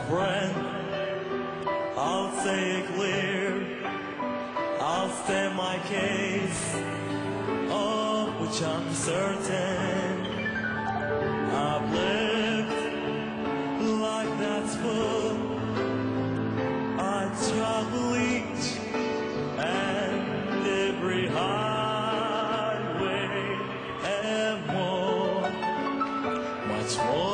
friend, I'll say it clear, I'll state my case, of which I'm certain. I've lived like that's full, I travel each and every highway and more, much more.